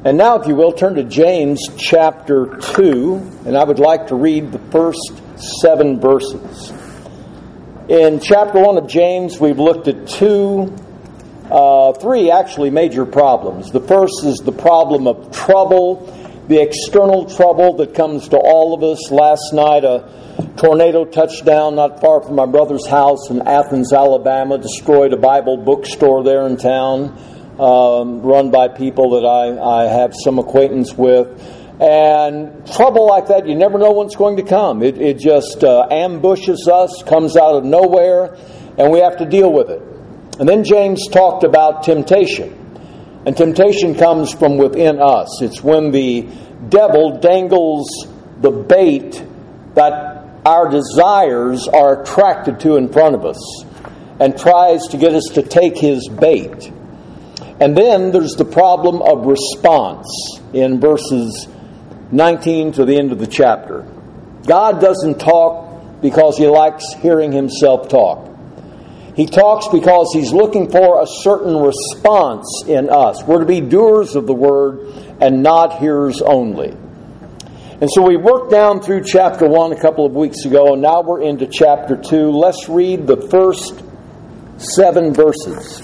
And now, if you will, turn to James chapter 2, and I would like to read the first 7 verses. In chapter 1 of James, we've looked at three actually major problems. The first is the problem of trouble, the external trouble that comes to all of us. Last night, a tornado touched down not far from my brother's house in Athens, Alabama, destroyed a Bible bookstore there in town, run by people that I have some acquaintance with. And trouble like that, you never know when it's going to come. It just ambushes us, comes out of nowhere, and we have to deal with it. And then James talked about temptation. And temptation comes from within us. It's when the devil dangles the bait that our desires are attracted to in front of us and tries to get us to take his bait. And then there's the problem of response in verses 19 to the end of the chapter. God doesn't talk because he likes hearing himself talk. He talks because he's looking for a certain response in us. We're to be doers of the word and not hearers only. And so we worked down through chapter 1 a couple of weeks ago, and now we're into chapter 2. Let's read the first 7 verses.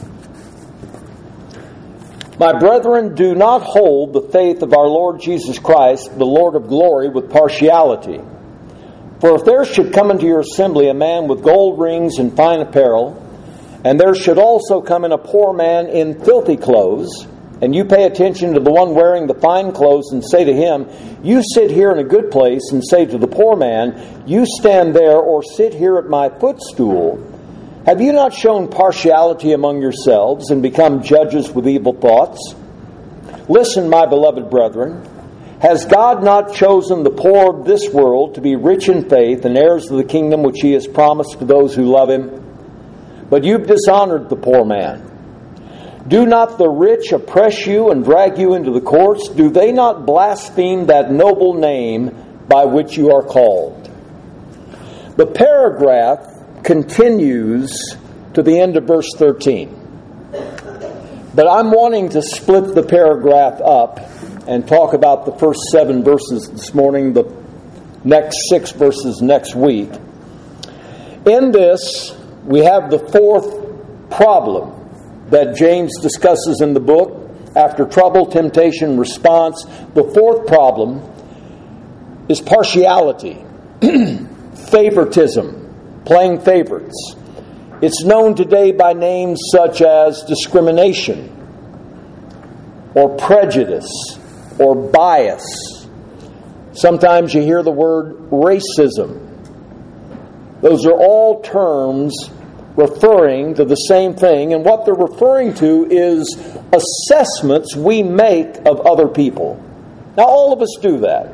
My brethren, do not hold the faith of our Lord Jesus Christ, the Lord of glory, with partiality. For if there should come into your assembly a man with gold rings and fine apparel, and there should also come in a poor man in filthy clothes, and you pay attention to the one wearing the fine clothes and say to him, you sit here in a good place, and say to the poor man, you stand there or sit here at my footstool, have you not shown partiality among yourselves and become judges with evil thoughts? Listen, my beloved brethren, has God not chosen the poor of this world to be rich in faith and heirs of the kingdom which he has promised to those who love him? But you've dishonored the poor man. Do not the rich oppress you and drag you into the courts? Do they not blaspheme that noble name by which you are called? The paragraph continues to the end of verse 13. But I'm wanting to split the paragraph up and talk about the first 7 verses this morning, the next 6 verses next week. In this, we have the 4th problem that James discusses in the book. After trouble, temptation, response, the 4th problem is partiality, favoritism, playing favorites. It's known today by names such as discrimination, or prejudice, or bias. Sometimes you hear the word racism. Those are all terms referring to the same thing, and what they're referring to is assessments we make of other people. Now, all of us do that.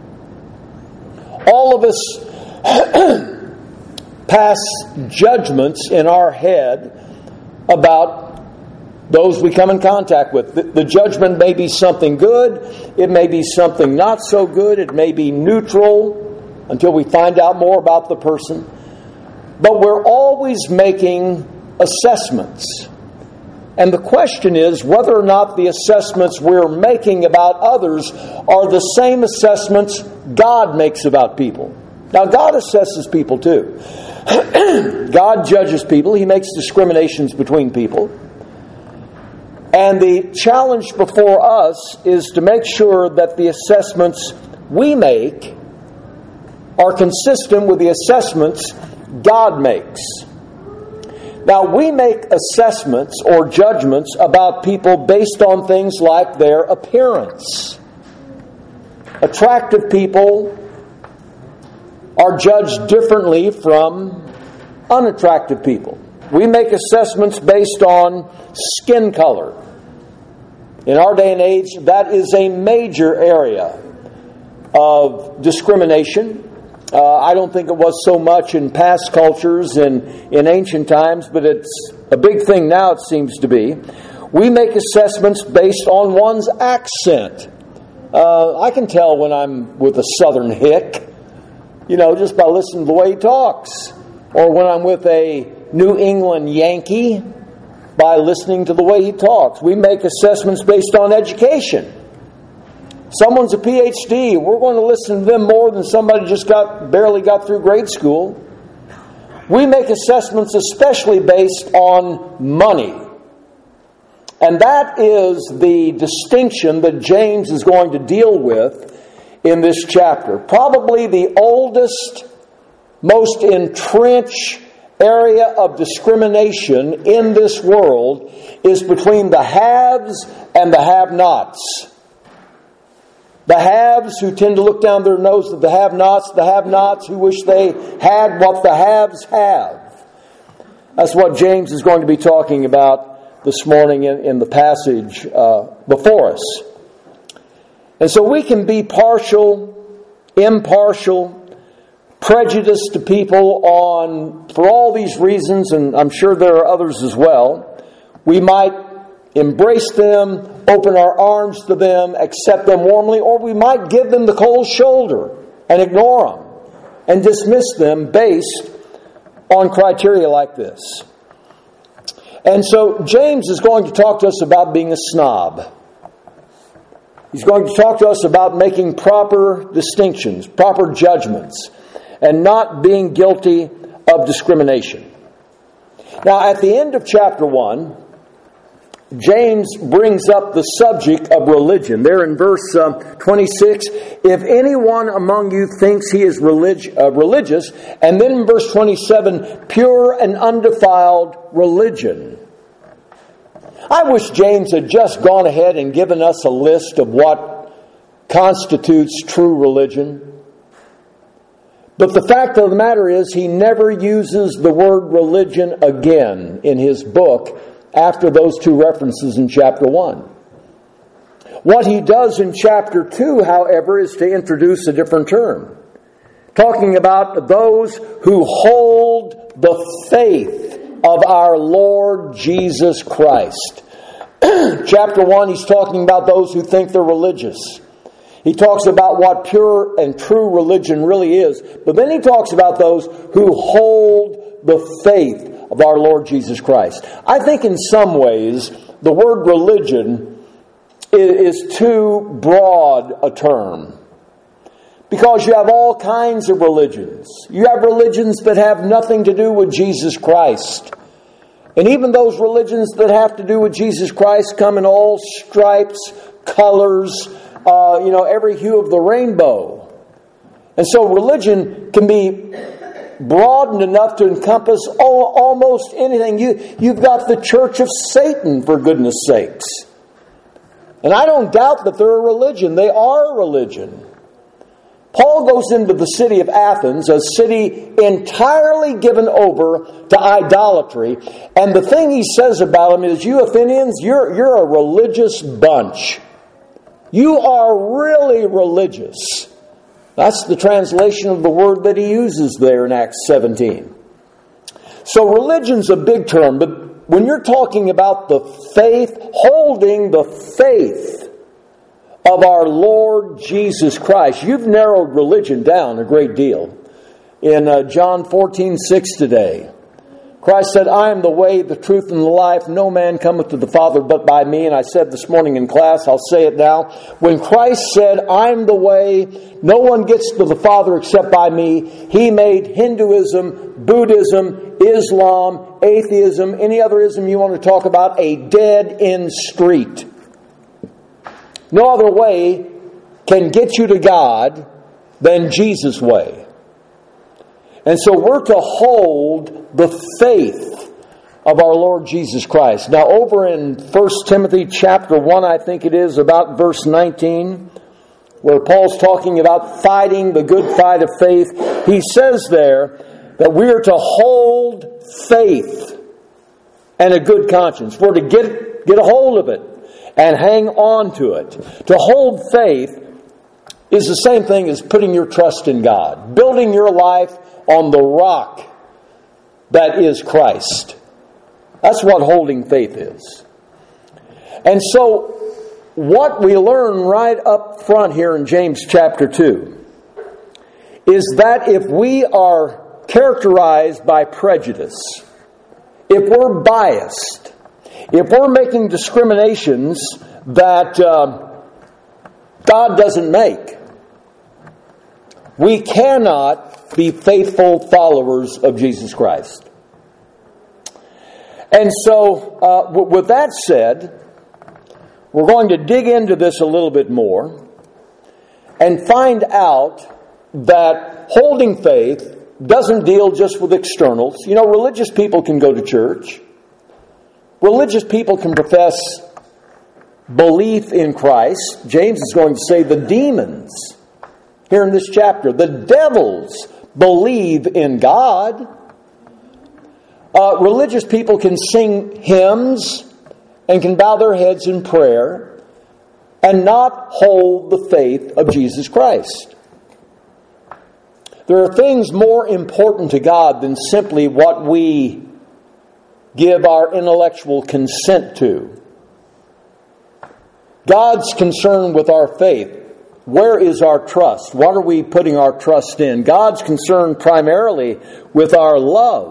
All of us pass judgments in our head about those we come in contact with. The judgment may be something good, it may be something not so good, it may be neutral until we find out more about the person. But we're always making assessments. And the question is whether or not the assessments we're making about others are the same assessments God makes about people. Now, God assesses people too. God judges people. He makes discriminations between people. And the challenge before us is to make sure that the assessments we make are consistent with the assessments God makes. Now, we make assessments or judgments about people based on things like their appearance. Attractive people are judged differently from unattractive people. We make assessments based on skin color. In our day and age, that is a major area of discrimination. I don't think it was so much in past cultures and in ancient times, but it's a big thing now, it seems to be. We make assessments based on one's accent. I can tell when I'm with a southern hick, just by listening to the way he talks. Or when I'm with a New England Yankee, by listening to the way he talks. We make assessments based on education. Someone's a PhD. We're going to listen to them more than somebody just barely got through grade school. We make assessments especially based on money. And that is the distinction that James is going to deal with in this chapter. Probably the oldest, most entrenched area of discrimination in this world is between the haves and the have-nots. The haves who tend to look down their nose at the have-nots who wish they had what the haves have. That's what James is going to be talking about this morning in the passage before us. And so we can be partial, impartial, prejudiced to people for all these reasons, and I'm sure there are others as well. We might embrace them, open our arms to them, accept them warmly, or we might give them the cold shoulder and ignore them and dismiss them based on criteria like this. And so James is going to talk to us about being a snob. He's going to talk to us about making proper distinctions, proper judgments, and not being guilty of discrimination. Now, at the end of chapter 1, James brings up the subject of religion. There in verse 26, if anyone among you thinks he is religious, and then in verse 27, pure and undefiled religion. I wish James had just gone ahead and given us a list of what constitutes true religion. But the fact of the matter is, he never uses the word religion again in his book after those two references in chapter 1. What he does in chapter 2, however, is to introduce a different term, talking about those who hold the faith of our Lord Jesus Christ. Chapter 1, he's talking about those who think they're religious. He talks about what pure and true religion really is. But then he talks about those who hold the faith of our Lord Jesus Christ. I think in some ways the word religion is too broad a term. Because you have all kinds of religions. You have religions that have nothing to do with Jesus Christ. And even those religions that have to do with Jesus Christ come in all stripes, colors, every hue of the rainbow. And so religion can be broadened enough to encompass almost anything. You've got the Church of Satan, for goodness sakes. And I don't doubt that they're a religion. They are a religion. Paul goes into the city of Athens, a city entirely given over to idolatry. And the thing he says about them is, you Athenians, you're a religious bunch. You are really religious. That's the translation of the word that he uses there in Acts 17. So religion's a big term, but when you're talking about the faith, holding the faith of our Lord Jesus Christ, you've narrowed religion down a great deal. In John 14:6 today, Christ said, I am the way, the truth, and the life. No man cometh to the Father but by me. And I said this morning in class, I'll say it now. When Christ said, I'm the way, no one gets to the Father except by me, he made Hinduism, Buddhism, Islam, atheism, any other ism you want to talk about, a dead-end street. No other way can get you to God than Jesus' way. And so we're to hold the faith of our Lord Jesus Christ. Now over in 1 Timothy chapter 1, I think it is, about verse 19, where Paul's talking about fighting the good fight of faith, he says there that we are to hold faith and a good conscience. We're to get a hold of it and hang on to it. To hold faith is the same thing as putting your trust in God, building your life on the rock that is Christ. That's what holding faith is. And so, what we learn right up front here in James chapter 2 is that if we are characterized by prejudice, if we're biased, if we're making discriminations that God doesn't make, we cannot be faithful followers of Jesus Christ. And so, with that said, we're going to dig into this a little bit more and find out that holding faith doesn't deal just with externals. You know, religious people can go to church. Religious people can profess belief in Christ. James is going to say the demons, here in this chapter, the devils believe in God. Religious people can sing hymns and can bow their heads in prayer and not hold the faith of Jesus Christ. There are things more important to God than simply what we give our intellectual consent to. God's concerned with our faith. Where is our trust? What are we putting our trust in? God's concerned primarily with our love.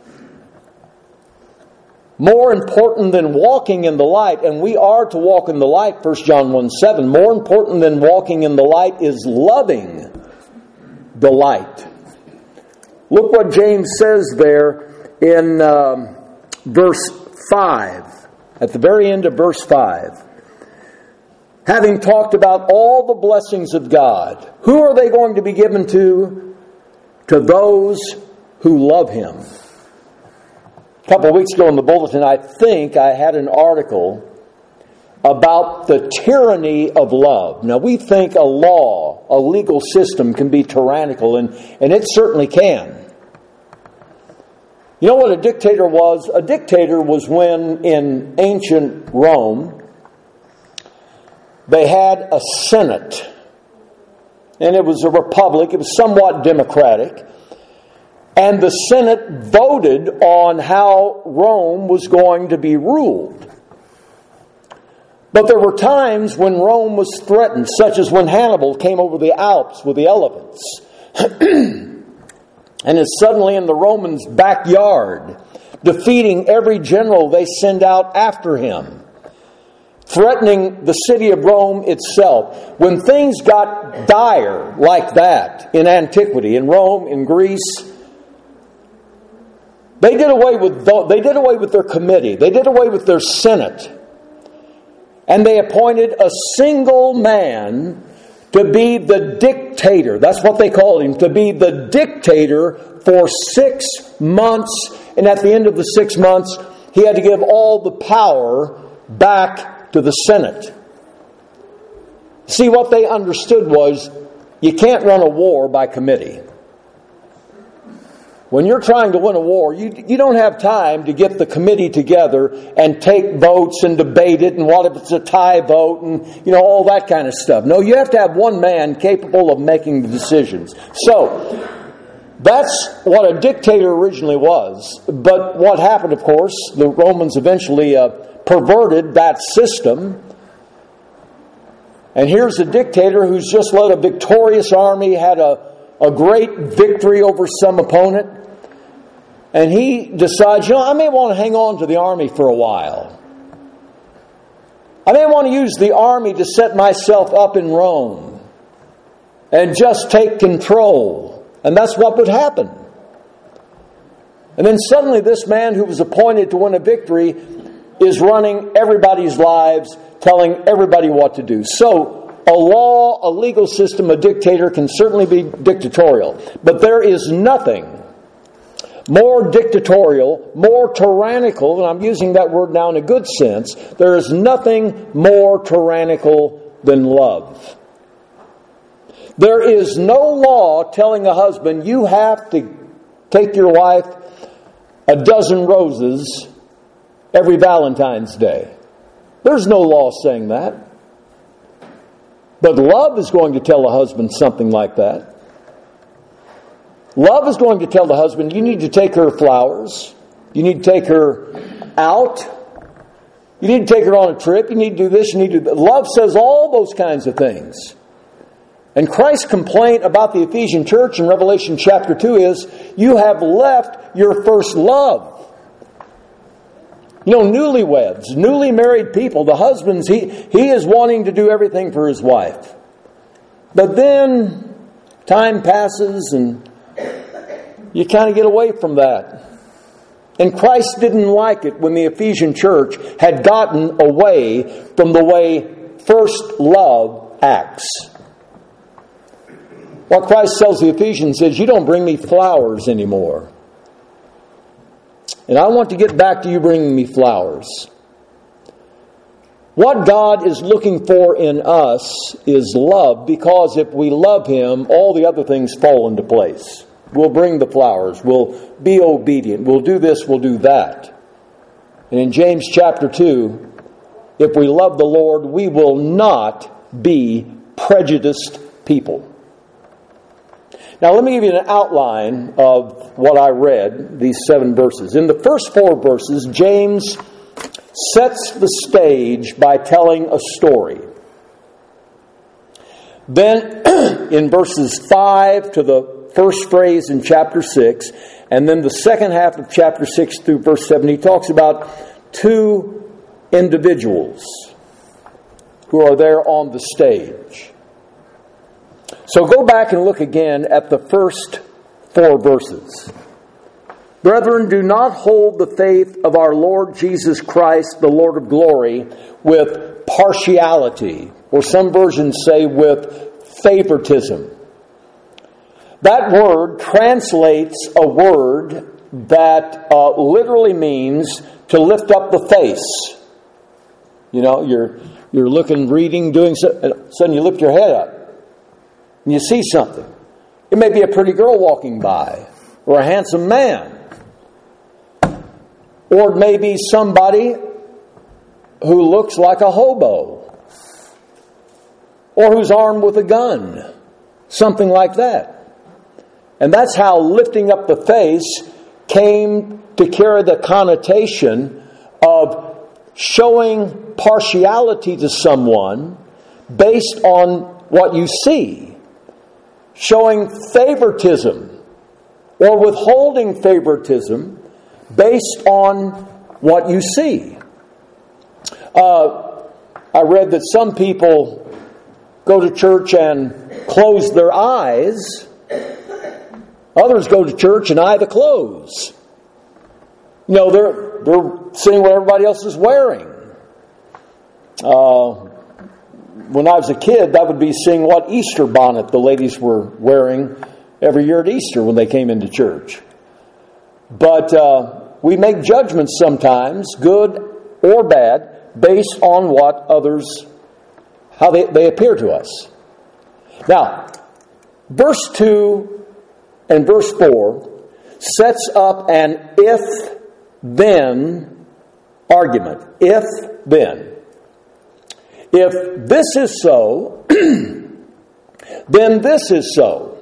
More important than walking in the light, and we are to walk in the light, 1 John 1:7. More important than walking in the light is loving the light. Look what James says there in verse 5, at the very end of verse 5. Having talked about all the blessings of God, who are they going to be given to? To those who love Him. A couple of weeks ago in the bulletin, I think I had an article about the tyranny of love. Now, we think a law, a legal system can be tyrannical, and it certainly can. You know what a dictator was? A dictator was when, in ancient Rome, they had a Senate. And it was a republic. It was somewhat democratic. And the Senate voted on how Rome was going to be ruled. But there were times when Rome was threatened, such as when Hannibal came over the Alps with the elephants and is suddenly in the Romans' backyard, defeating every general they send out after him, threatening the city of Rome itself. When things got dire like that in antiquity, in Rome, in Greece, they did away with their committee. They did away with their Senate. And they appointed a single man to be the dictator. That's what they called him, to be the dictator for 6 months. And at the end of the 6 months, he had to give all the power back to the Senate. See, what they understood was, you can't run a war by committee. When you're trying to win a war, you don't have time to get the committee together and take votes and debate it, and what if it's a tie vote, and all that kind of stuff. No, you have to have one man capable of making the decisions. So, that's what a dictator originally was. But what happened, of course, the Romans eventually perverted that system. And here's a dictator who's just led a victorious army, had a great victory over some opponent. And he decides, I may want to hang on to the army for a while. I may want to use the army to set myself up in Rome and just take control. And that's what would happen. And then suddenly this man who was appointed to win a victory is running everybody's lives, telling everybody what to do. So, a law, a legal system, a dictator can certainly be dictatorial. But there is nothing more dictatorial, more tyrannical, and I'm using that word now in a good sense, there is nothing more tyrannical than love. There is no law telling a husband, you have to take your wife a dozen roses every Valentine's Day. There's no law saying that. But love is going to tell a husband something like that. Love is going to tell the husband, you need to take her flowers. You need to take her out. You need to take her on a trip. You need to do this. You need to do that. Love says all those kinds of things. And Christ's complaint about the Ephesian church in Revelation chapter 2 is, you have left your first love. Newlyweds, newly married people, the husbands, he is wanting to do everything for his wife. But then time passes and you kind of get away from that. And Christ didn't like it when the Ephesian church had gotten away from the way first love acts. What Christ tells the Ephesians is, you don't bring me flowers anymore. And I want to get back to you bringing me flowers. What God is looking for in us is love, because if we love Him, all the other things fall into place. We'll bring the flowers. We'll be obedient. We'll do this. We'll do that. And in James chapter 2, if we love the Lord, we will not be prejudiced people. Now let me give you an outline of what I read, these 7 verses. In the first 4 verses, James sets the stage by telling a story. Then in verses 5 to the first phrase in chapter 6, and then the second half of chapter 6 through verse 7, he talks about 2 individuals who are there on the stage. So go back and look again at the first 4 verses. Brethren, do not hold the faith of our Lord Jesus Christ, the Lord of glory, with partiality, or some versions say with favoritism. That word translates a word that literally means to lift up the face. You're looking, reading, doing something, and suddenly you lift your head up and you see something. It may be a pretty girl walking by, or a handsome man, or it may be somebody who looks like a hobo, or who's armed with a gun, something like that. And that's how lifting up the face came to carry the connotation of showing partiality to someone based on what you see, showing favoritism or withholding favoritism based on what you see. I read that some people go to church and close their eyes. Others go to church and eye the clothes. They're seeing what everybody else is wearing. When I was a kid, that would be seeing what Easter bonnet the ladies were wearing every year at Easter when they came into church. But we make judgments sometimes, good or bad, based on what others, how they appear to us. Now, verse 2 and verse 4 sets up an if-then argument. If-then. If this is so, then this is so.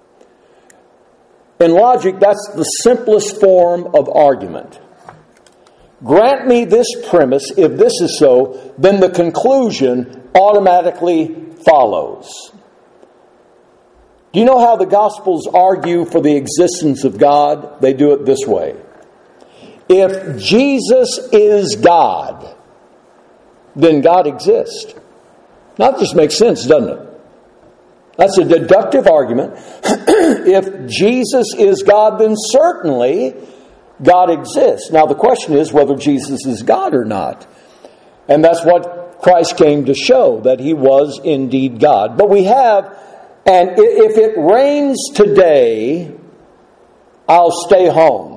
In logic, that's the simplest form of argument. Grant me this premise, if this is so, then the conclusion automatically follows. Do you know how the Gospels argue for the existence of God? They do it this way. If Jesus is God, then God exists. Now, that just makes sense, doesn't it? That's a deductive argument. If Jesus is God, then certainly God exists. Now, the question is whether Jesus is God or not. And that's what Christ came to show, that He was indeed God. But we have, and if it rains today, I'll stay home.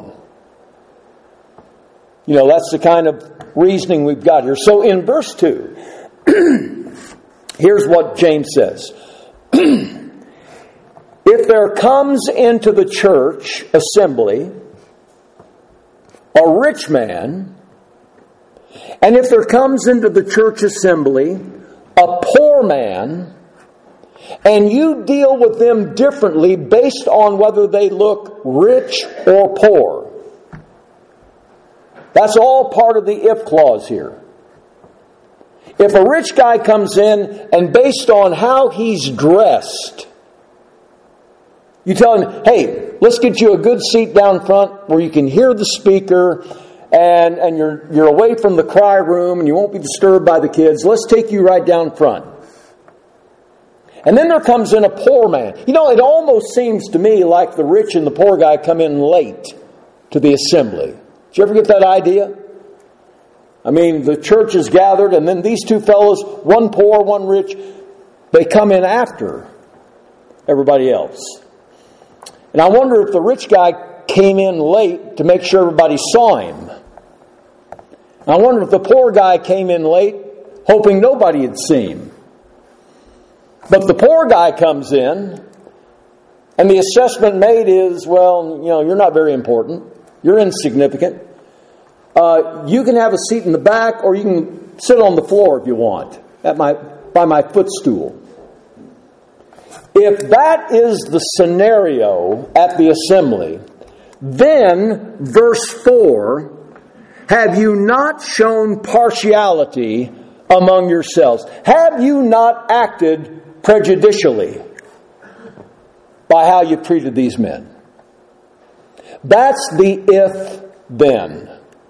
That's the kind of reasoning we've got here. So in verse 2, here's what James says. If there comes into the church assembly a rich man, and if there comes into the church assembly a poor man, and you deal with them differently based on whether they look rich or poor. That's all part of the if clause here. If a rich guy comes in and based on how he's dressed, you tell him, hey, let's get you a good seat down front where you can hear the speaker and you're away from the cry room and you won't be disturbed by the kids. Let's take you right down front. And then there comes in a poor man. You know, it almost seems to me like the rich and the poor guy come in late to the assembly. Did you ever get that idea? I mean, the church is gathered, and then these two fellows, one poor, one rich, they come in after everybody else. And I wonder if the rich guy came in late to make sure everybody saw him. I wonder if the poor guy came in late hoping nobody had seen him. But the poor guy comes in, and the assessment made is, well, you know, you're not very important. You're insignificant. You can have a seat in the back, or you can sit on the floor if you want, by my footstool. If that is the scenario at the assembly, then, verse 4, have you not shown partiality among yourselves? Have you not acted prejudicially by how you treated these men? That's the if-then.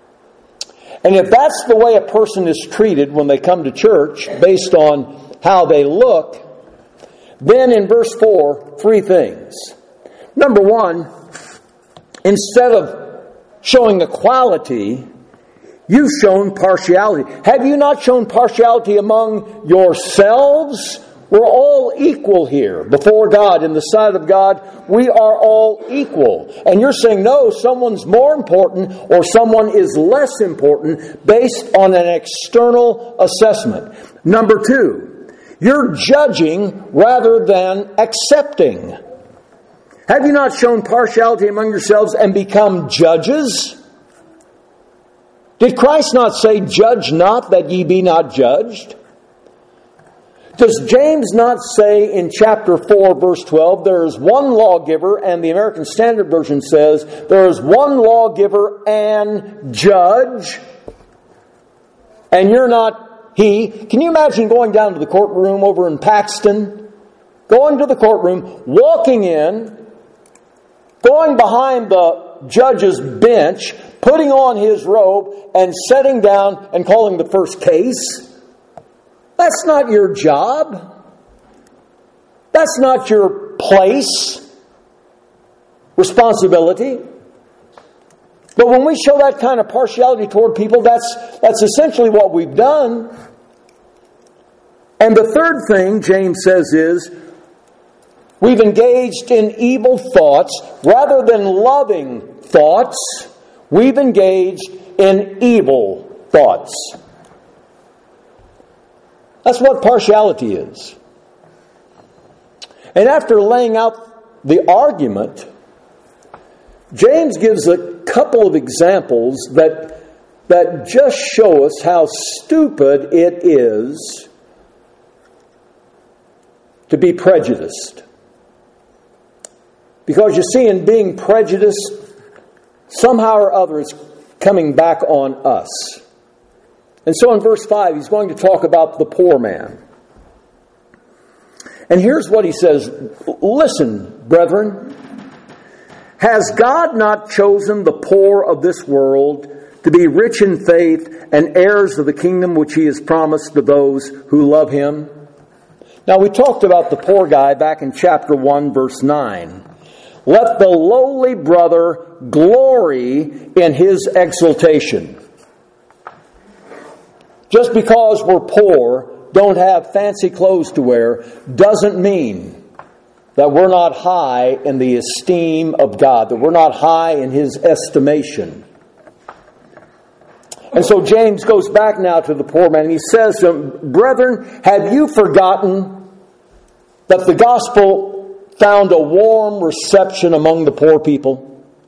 And if that's the way a person is treated when they come to church, based on how they look, then in verse 4, 3 things. Number 1, instead of showing equality, you've shown partiality. Have you not shown partiality among yourselves? We're all equal here before God. In the sight of God, we are all equal. And you're saying, no, someone's more important or someone is less important based on an external assessment. Number 2, you're judging rather than accepting. Have you not shown partiality among yourselves and become judges? Did Christ not say, judge not that ye be not judged? Does James not say in chapter 4, verse 12, there is one lawgiver, and the American Standard Version says, there is one lawgiver and judge, and you're not he? Can you imagine going down to the courtroom over in Paxton, going to the courtroom, walking in, going behind the judge's bench, putting on his robe, and sitting down and calling the first case? That's not your job. That's not your place, responsibility. But when we show that kind of partiality toward people, that's essentially what we've done. And the third thing James says is, we've engaged in evil thoughts rather than loving thoughts. We've engaged in evil thoughts. That's what partiality is. And after laying out the argument, James gives a couple of examples that just show us how stupid it is to be prejudiced. Because you see, in being prejudiced, somehow or other it's coming back on us. And so in verse 5, he's going to talk about the poor man. And here's what he says. Listen, brethren, has God not chosen the poor of this world to be rich in faith and heirs of the kingdom which he has promised to those who love him? Now, we talked about the poor guy back in chapter 1, verse 9. Let the lowly brother glory in his exaltation. Just because we're poor, don't have fancy clothes to wear, doesn't mean that we're not high in the esteem of God, that we're not high in his estimation. And so James goes back now to the poor man, and he says to him, brethren, have you forgotten that the gospel found a warm reception among the poor people?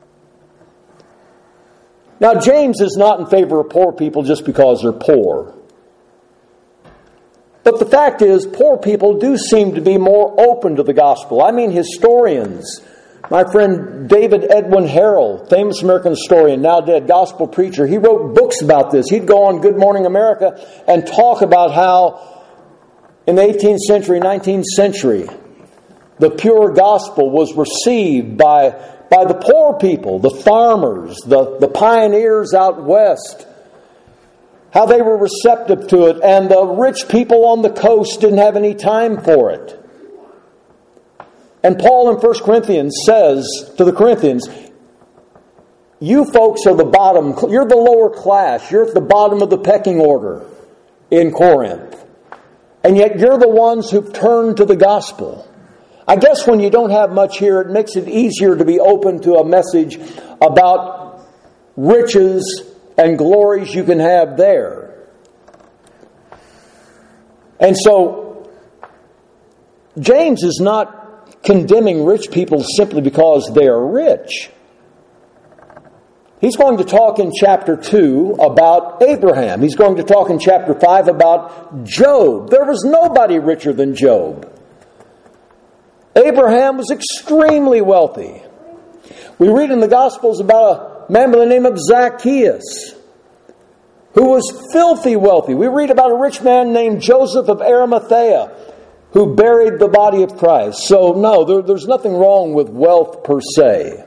Now, James is not in favor of poor people just because they're poor. But the fact is, poor people do seem to be more open to the gospel. I mean, historians. My friend David Edwin Harrell, famous American historian, now dead, gospel preacher, he wrote books about this. He'd go on Good Morning America and talk about how in the 18th century, 19th century, the pure gospel was received by by the poor people, the farmers, the pioneers out west. How they were receptive to it, and the rich people on the coast didn't have any time for it. And Paul in 1 Corinthians says to the Corinthians, you folks are the bottom, you're the lower class, you're at the bottom of the pecking order in Corinth. And yet you're the ones who've turned to the gospel. I guess when you don't have much here, it makes it easier to be open to a message about riches and glories you can have there. And so, James is not condemning rich people simply because they are rich. He's going to talk in chapter 2 about Abraham. He's going to talk in chapter 5 about Job. There was nobody richer than Job. Abraham was extremely wealthy. We read in the Gospels about a man by the name of Zacchaeus, who was filthy wealthy. We read about a rich man named Joseph of Arimathea, who buried the body of Christ. So no, there's nothing wrong with wealth per se.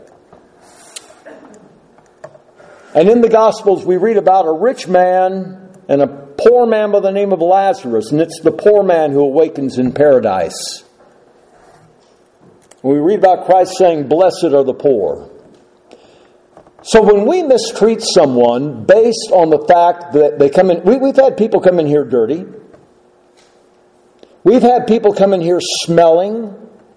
And in the Gospels we read about a rich man and a poor man by the name of Lazarus, and it's the poor man who awakens in paradise. We read about Christ saying, "Blessed are the poor." So when we mistreat someone based on the fact that they come in, we've had people come in here dirty. We've had people come in here smelling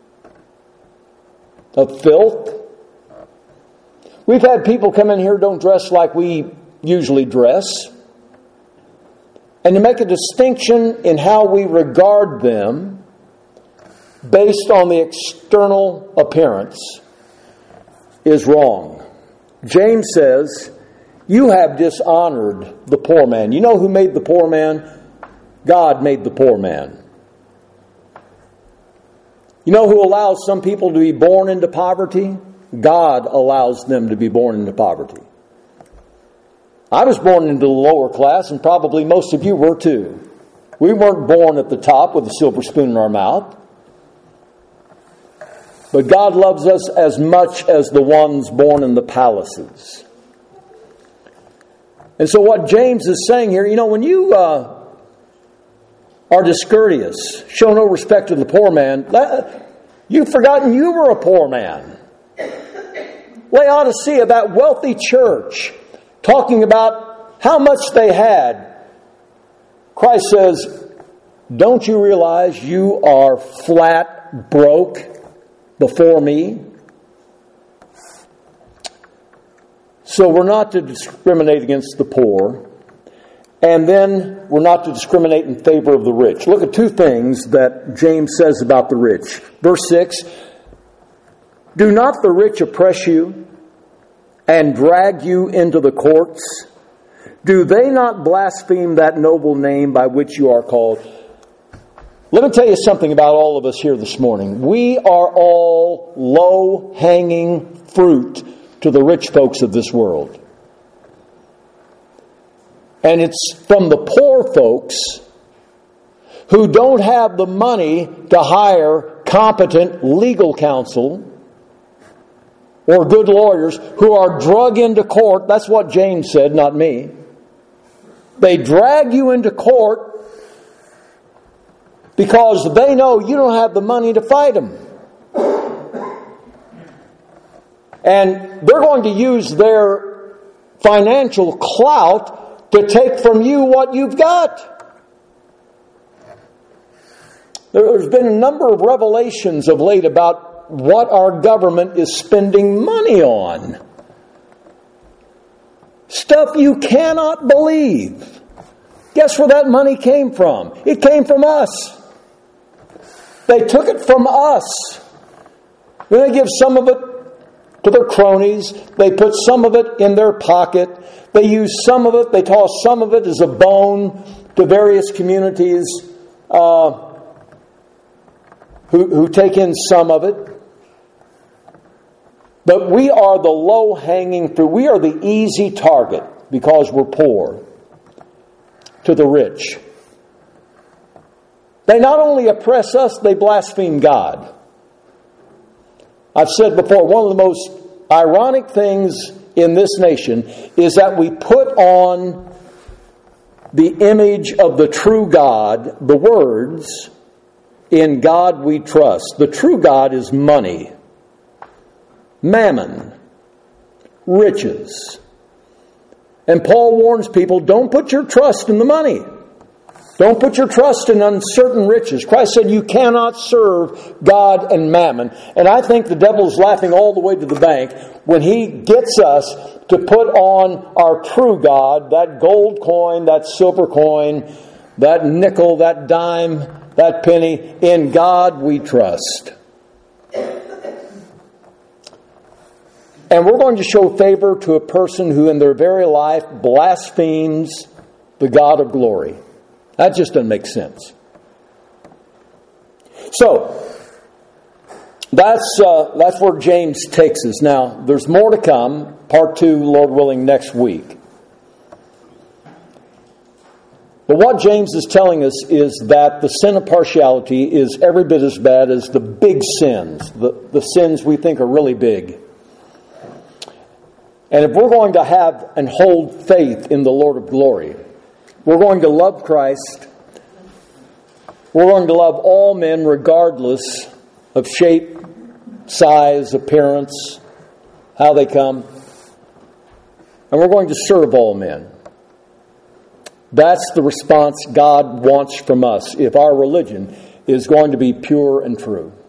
of filth. We've had people come in here who don't dress like we usually dress. And to make a distinction in how we regard them based on the external appearance is wrong. James says, you have dishonored the poor man. You know who made the poor man? God made the poor man. You know who allows some people to be born into poverty? God allows them to be born into poverty. I was born into the lower class, and probably most of you were too. We weren't born at the top with a silver spoon in our mouth. But God loves us as much as the ones born in the palaces. And so what James is saying here, when you are discourteous, show no respect to the poor man, you've forgotten you were a poor man. Laodicea, that wealthy church, talking about how much they had. Christ says, don't you realize you are flat broke before me? So we're not to discriminate against the poor, and then we're not to discriminate in favor of the rich. Look at two things that James says about the rich. Verse 6, do not the rich oppress you and drag you into the courts? Do they not blaspheme that noble name by which you are called? Let me tell you something about all of us here this morning. We are all low-hanging fruit to the rich folks of this world. And it's from the poor folks who don't have the money to hire competent legal counsel or good lawyers who are drug into court. That's what James said, not me. They drag you into court because they know you don't have the money to fight them. And they're going to use their financial clout to take from you what you've got. There's been a number of revelations of late about what our government is spending money on. Stuff you cannot believe. Guess where that money came from? It came from us. They took it from us. Then they give some of it to their cronies. They put some of it in their pocket. They use some of it. They toss some of it as a bone to various communities who take in some of it. But we are the low-hanging fruit. We are the easy target because we're poor to the rich. They not only oppress us, they blaspheme God. I've said before, one of the most ironic things in this nation is that we put on the image of the true God, the words, "In God we trust." The true God is money, mammon, riches. And Paul warns people, don't put your trust in the money. Don't put your trust in uncertain riches. Christ said you cannot serve God and mammon. And I think the devil's laughing all the way to the bank when he gets us to put on our true God, that gold coin, that silver coin, that nickel, that dime, that penny. In God we trust. And we're going to show favor to a person who in their very life blasphemes the God of glory. That just doesn't make sense. So, that's where James takes us. Now, there's more to come. Part 2, Lord willing, next week. But what James is telling us is that the sin of partiality is every bit as bad as the big sins, the sins we think are really big. And if we're going to have and hold faith in the Lord of glory, we're going to love Christ. We're going to love all men regardless of shape, size, appearance, how they come. And we're going to serve all men. That's the response God wants from us if our religion is going to be pure and true.